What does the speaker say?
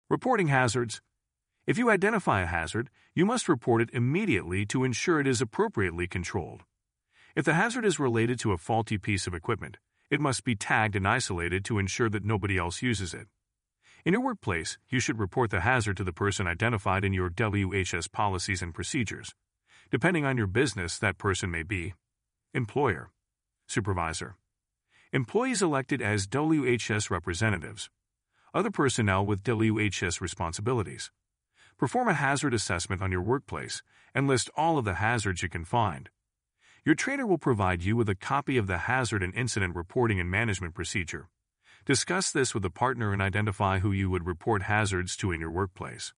Reporting hazards. If you identify a hazard, you must report it immediately to ensure it is appropriately controlled. If the hazard is related to a faulty piece of equipment, it must be tagged and isolated to ensure that nobody else uses it. In your workplace, you should report the hazard to the person identified in your WHS policies and procedures. Depending on your business, that person may be employer, supervisor, employees elected as WHS representatives, other personnel with WHS responsibilities. Perform a hazard assessment on your workplace and list all of the hazards you can find. Your trainer will provide you with a copy of the hazard and incident reporting and management procedure. Discuss this with a partner and identify who you would report hazards to in your workplace.